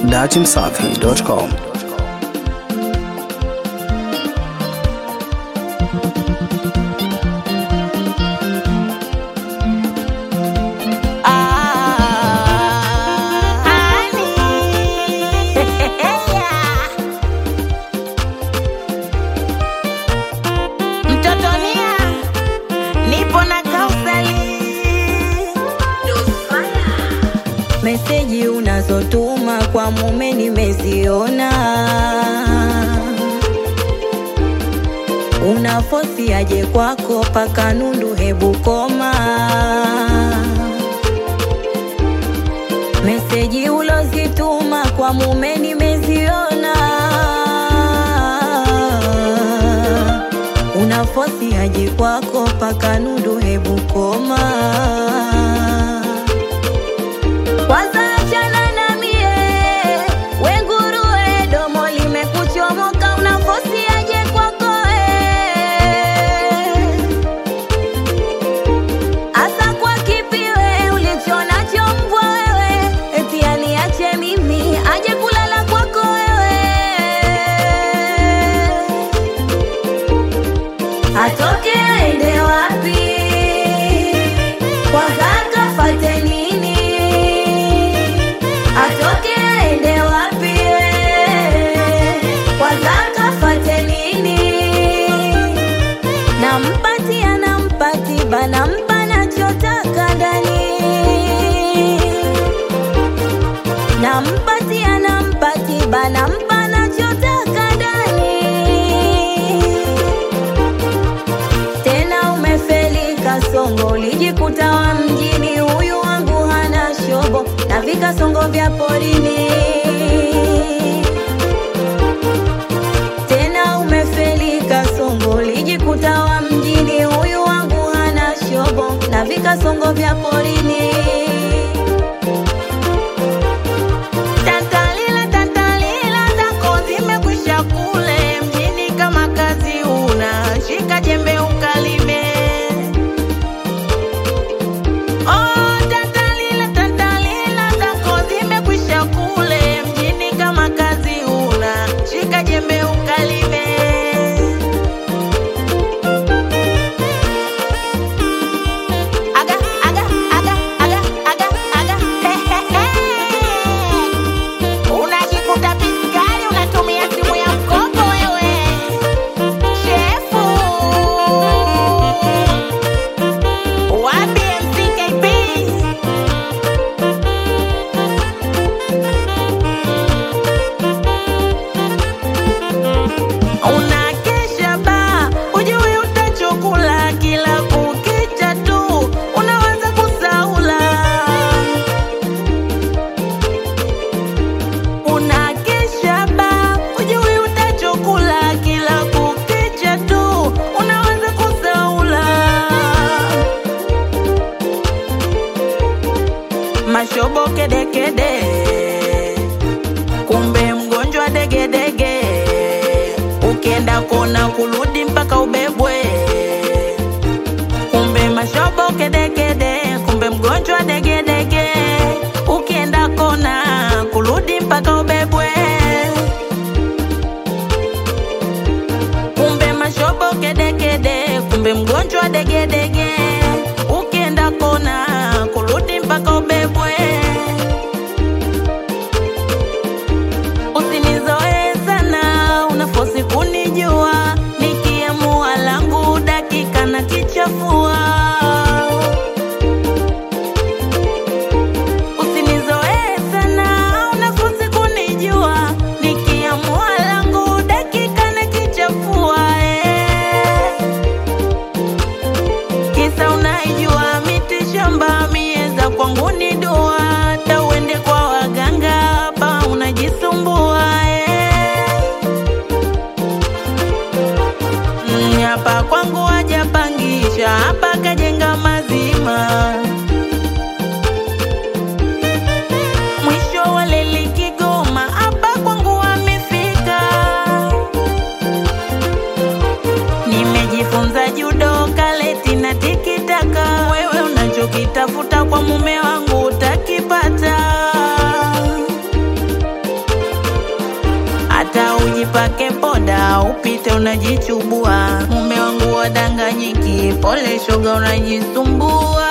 dachimsafi.com. Meseji unazotuma kwa mume nimeziona, unafosi aje kwako paka nundu, hebu koma. Meseji ulozituma kwa mume nimeziona, unafosi aje kwako paka nundu, hebu koma. Kwanza achana na mie, we nguruwe, domo limekuchomoka, unafosi aje kwako asa kwa kipiwe, ulichonacho mbwa wewe, eti aniache mimi, aje kulala kwako wewe. Atoke aende wapi? Kwanza kafate nini? Atoke aende wapi? Kwanza kafate nini? Nampatia nampati bana, mpa nachotaka ndani. Nampatia nampati bana, mpa nachotaka ndani. Tena umefeli kasongo, ulijikuta wa mjini, huyu wangu hana shobo na vikasongo vya porini. Tena umefeli kasongo, ulijikuta wa mjini, huyu wangu hana shobo na vikasongo vya porini. Tantalila zako zimekwisha kule mjini, kama kazi una shika jembe ukalime. Tantalila zako zimekwisha kule mjini, kama kazi una shika jembe ukalime. Unajikuta piskari, unatumia simu ya mkopo wewe. Shefu wapi MCKP? Unakesha ba, ujui utachokula, kila kukicha tu unawaza kusaula. Unakesha ba, ujui utachokula, kila kukicha tu unawaza kusaula. Mashobo kedekede, kumbe mgonjwa degedege. Ukienda kona kurudi mpaka ubebwe. Kumbe mashobo kedekede, kumbe mgonjwa degedege. Ukienda kona kurudi mpaka ubebwe. Kumbe mashobo kedekede, kumbe mgonjwa degedege. Ukienda kona kurudi mpaka ubebwe. Usinizoe sana, unafosi kunijua, nikiamua langu dakika na kichafua. Usinizoe sana, unafosi kunijua, nikiamua langu dakika na kichafua. Kisa unaijua miti shamba, mieza kwangu ni dua, hata uende kwa waganga hapa unajisumbua. Hapa kwangu hajapangisha, hapa kajenga mazima. Mwisho wa leli Kigoma, hapa kwangu amefika. Nimejifunza judo, kaleti na tikitaka. Wewe unachokitafuta kwa mume wangu utaki unajichubua. Mume wangu wadanganyiki, pole shoga unajisumbua.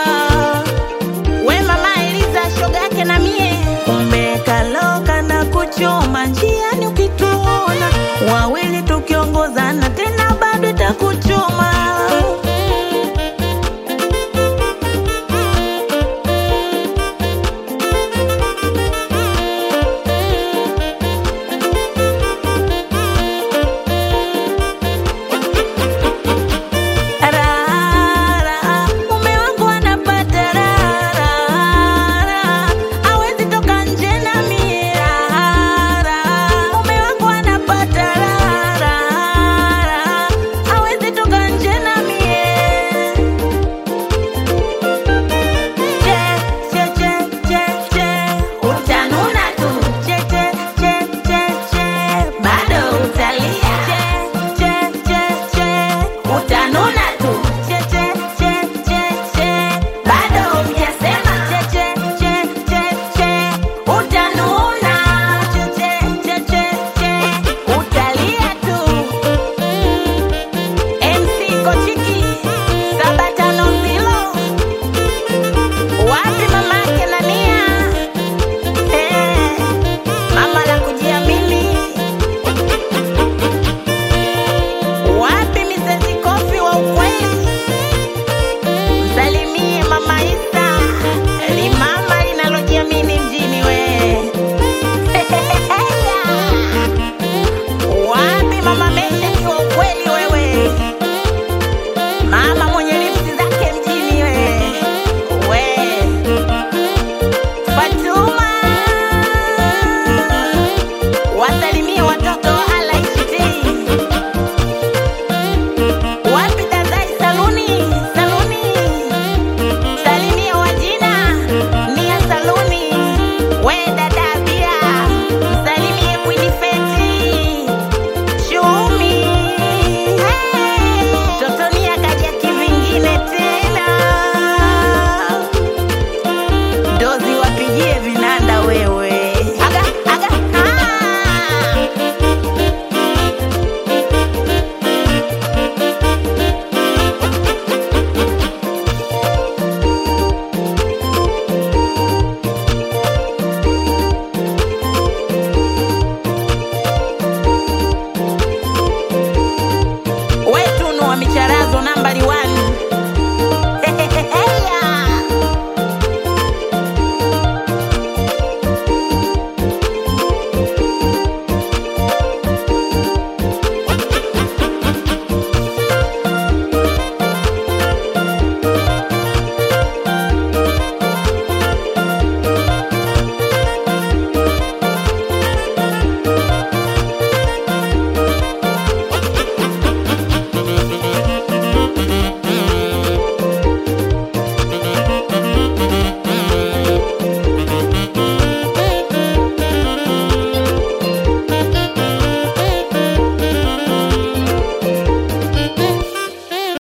We mama Eliza shoga yake na mie, kumbe kaloka na kuchoma njiani ukituona. Wawili tukiongozana tena bado itakuchoma. Dozi wapigie